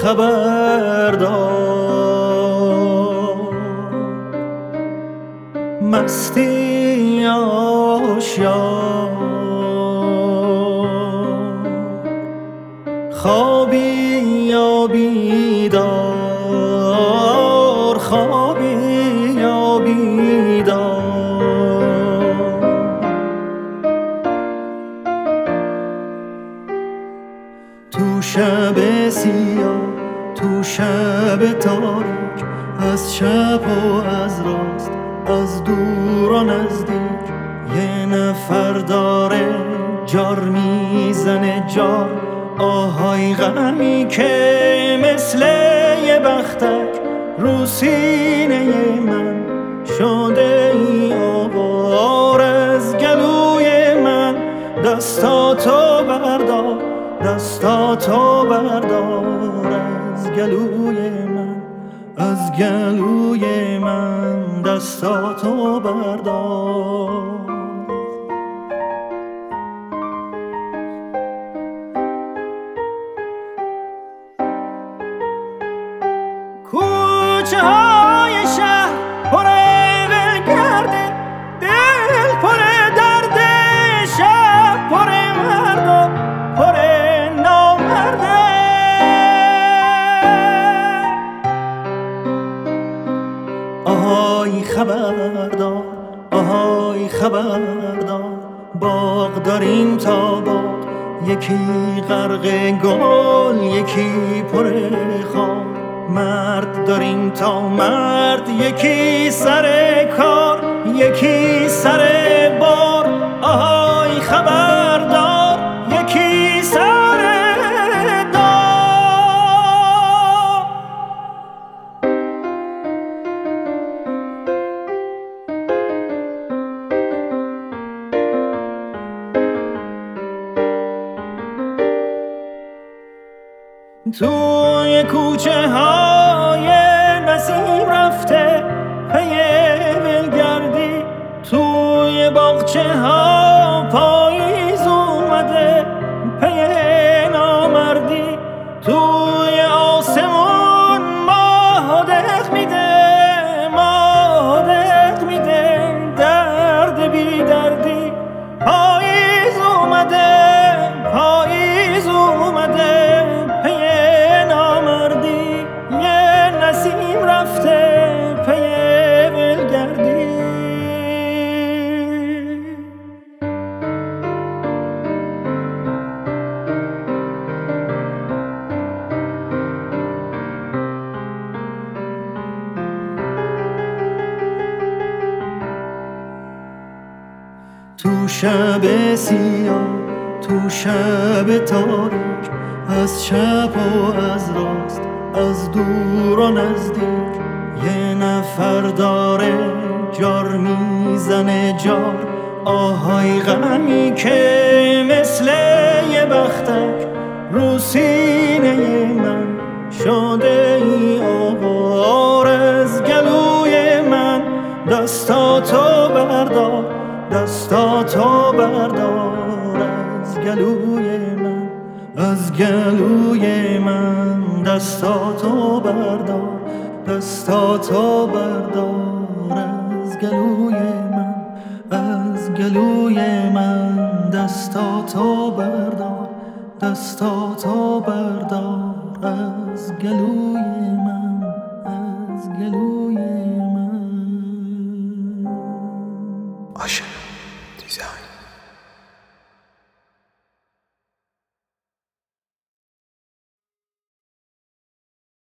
خبردار مستی آشیار خوابی یا بیدار خوابی یا بیدار تو شب سیاه تو شب تاریک از چپ و از راست از دور و نزدیک یه نفر داره جار میزنه جار آهای غمی که مثل یه بختک رو سینه من شده ای آوار از گلوی من دستاتو بردار دستاتو بردار از گلوی من از گلوی من دستاتو بردار کوچه های شهر پر ولگرده دل پر درد شب پر مرد و پر نامرده آهای خبردار آهای خبردار باغ داریم تا باغ یکی غرق گل یکی پر خار مرد داریم تا مرد یکی سر کار یکی سر بار آهای خبردار یکی سر دار توی کوچه های نسیم رفته پی ولگردی توی باغچه ها پاییز اومده پی نامردی توی آسمون ماه دق میده درد بی دردی پاییز اومده تو شب سیاه تو شب تاریک از چپ و از راست از دور و نزدیک یه نفر داره جار میزنه جار آهای غمی که مثل یه بختک رو سینه من شده ای آوار از گلوی من دستاتو بردار دستاتو بردار از گلوی من از گلوی من دستاتو بردار دستاتو بردار از گلوی من از گلوی من دستاتو بردار دستاتو بردار از گلوی من از گلوی من عاشق دیزاین